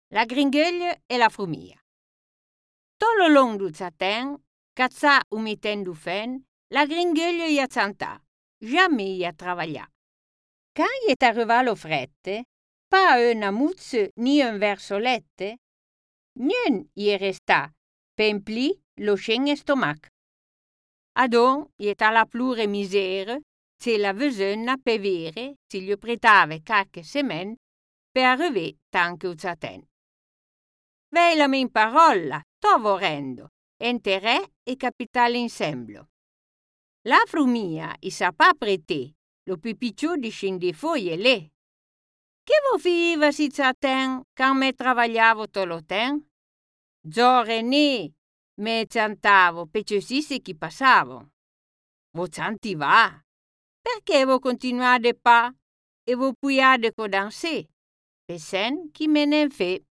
La gringheglia e la frumia. Tot lo long do zaten, cazzà o miten do fen, la gringheglia ia zantà, jamais ia travaglià. Quand iet arrivà lo frette, pa una muzze ni un versolette, nien ie restà, pempli lo scenge stomac. Adon iet alla plure misere, se la vesønna pe vere, si gli pretave qualche semen, per arriver tanche o zaten. Veilami in parola, sto vorrendo, enterè e capitale insemblo. La frumia i sa pa prete, lo pipicciù di scindi foglie lì. Che vo fiva si zaten, quand me travagliavo toloten? Zore ne, me zantavo, pecciosisse chi passavo. Vo zanti va, perché vo continuade pa, e vo puiade codansè, pe sen chi me ne fe.